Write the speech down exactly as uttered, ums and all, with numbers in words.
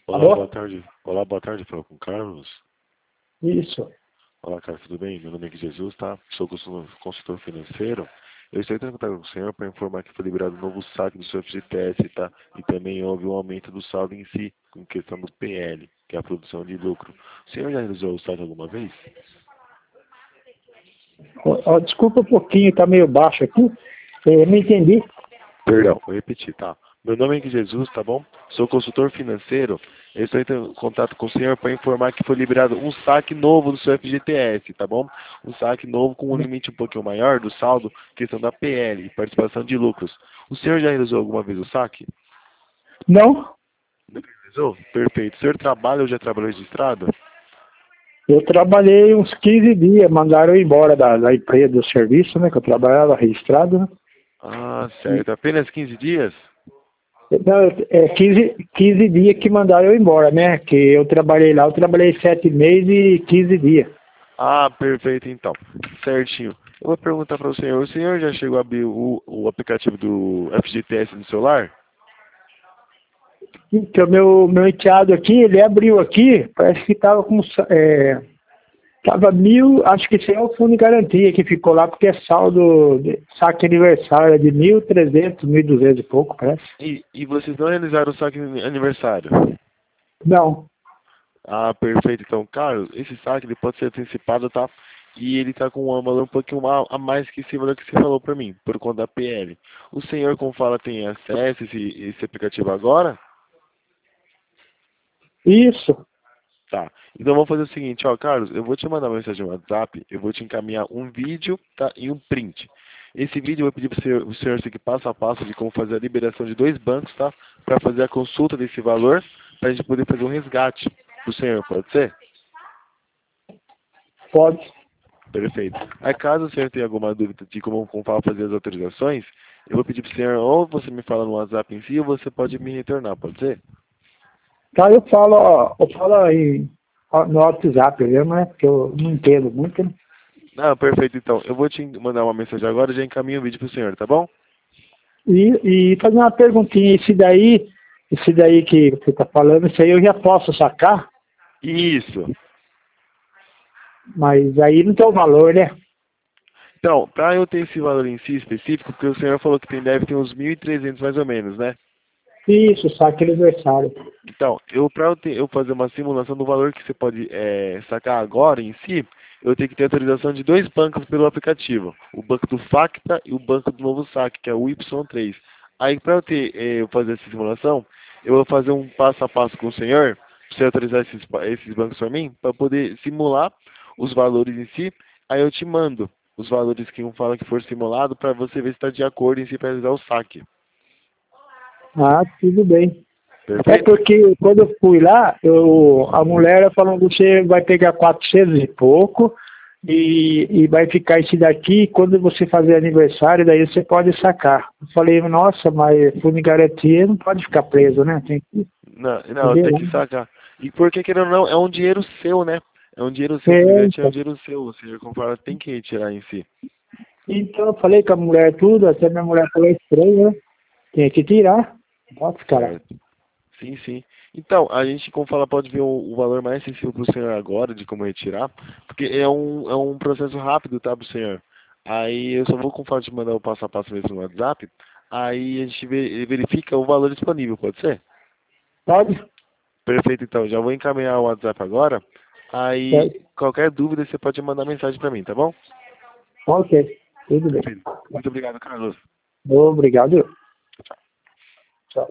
Olá, boa Alô? tarde. Olá, boa tarde, falo com o Carlos. Isso. Olá, Carlos, tudo bem? Meu nome é Jesus, tá? Sou consultor consultor financeiro. Eu estou entrando em contato com o senhor para informar que foi liberado um novo saque do seu F G T S, tá? E também houve um aumento do saldo em si, com questão do P L, que é a produção de lucro. O senhor já realizou o saque alguma vez? Ó, ó, desculpa um pouquinho, tá meio baixo aqui. Eu não entendi. Perdão, vou repetir, tá? Meu nome é Jesus, tá bom? Sou consultor financeiro. Eu estou entrando em contato com o senhor para informar que foi liberado um saque novo do seu F G T S, tá bom? Um saque novo com um limite um pouquinho maior do saldo, questão da P L, participação de lucros. O senhor já realizou alguma vez o saque? Não, Não realizou? Perfeito. O senhor trabalha ou já trabalhou registrado? eu trabalhei uns quinze dias, mandaram eu embora da, da empresa, do serviço, né? Que eu trabalhava registrado, né? Ah, certo. Apenas quinze dias? Não, é quinze, quinze dias que mandaram eu embora, né? Que eu trabalhei lá, eu trabalhei sete meses e quinze dias. Ah, perfeito então. Certinho. Eu vou perguntar para o senhor, o senhor já chegou a abrir o, o aplicativo do F G T S no celular? Então, meu, meu enteado aqui, ele abriu aqui, parece que tava com... É, tava mil, acho que esse é o fundo de garantia que ficou lá, porque é saldo, de, saque aniversário, é de mil e trezentos, mil e duzentos e pouco, parece. E, e vocês não realizaram o saque de aniversário? Não. Ah, perfeito. Então, Carlos, esse saque ele pode ser antecipado, tá? E ele tá com um valor um pouquinho ma- a mais que esse valor que você falou para mim, por conta da P L. O senhor, como fala, tem acesso a esse, esse aplicativo agora? Isso. Tá. Então vamos fazer o seguinte, ó, Carlos, eu vou te mandar uma mensagem no WhatsApp, eu vou te encaminhar um vídeo, tá, e um print. Esse vídeo eu vou pedir para o senhor, o senhor seguir passo a passo de como fazer a liberação de dois bancos, tá? Para fazer a consulta desse valor, para a gente poder fazer um resgate pro senhor, pode ser? Pode. Perfeito. Aí caso o senhor tenha alguma dúvida de como, como fala fazer as autorizações, eu vou pedir para o senhor, ou você me fala no WhatsApp em si, ou você pode me retornar, pode ser? Tá, eu falo, ó, eu falo aí ó, no WhatsApp mesmo, né? Porque eu não entendo muito, né? Ah, perfeito, então. Eu vou te mandar uma mensagem agora e já encaminho o vídeo pro senhor, tá bom? E, e fazer uma perguntinha, esse daí, esse daí que você tá falando, esse aí eu já posso sacar, Isso. mas aí não tem o valor, né? Então, para eu ter esse valor em si específico, porque o senhor falou que tem, deve ter uns mil e trezentos mais ou menos, né? Isso, saque aniversário. Então, eu para eu, ter- eu fazer uma simulação do valor que você pode é, sacar agora em si, eu tenho que ter autorização de dois bancos pelo aplicativo. O banco do Facta e o banco do Novo Saque, que é o Y três. Aí, para eu ter, é, eu fazer essa simulação, eu vou fazer um passo a passo com o senhor, para você autorizar esses, pa- esses bancos para mim, para poder simular os valores em si. Aí eu te mando os valores que um fala que for simulado para você ver se está de acordo em si para realizar o saque. Ah, tudo bem. É Perfeito? porque quando eu fui lá, eu, a mulher falou, você vai pegar quatrocentos e pouco e, e vai ficar esse daqui, quando você fazer aniversário, daí você pode sacar. Eu falei, nossa, mas fundo de garantia não pode ficar preso, né? Tem que Não, não, fazer tem lá. que sacar. E porque querendo ou não, é um dinheiro seu, né? É um dinheiro seu, fundo de É, garantia é um então. dinheiro seu, ou seja, como fala, tem que retirar em si. Então eu falei com a mulher tudo, até minha mulher falou estranho, né? Tem que tirar. Pode ficar lá. Certo. Sim, sim. Então, a gente, como fala, pode ver o, o valor mais sensível para o senhor agora, de como retirar, porque é um, é um processo rápido, tá, pro senhor? Aí eu só vou, como fala, te mandar o passo a passo mesmo no WhatsApp, aí a gente ve- verifica o valor disponível, pode ser? Pode? Perfeito, então. Já vou encaminhar o WhatsApp agora. Aí, Certo. qualquer dúvida, você pode mandar mensagem para mim, tá bom? Ok, tudo bem. Perfeito. Muito obrigado, Carlos. Obrigado. Tchau.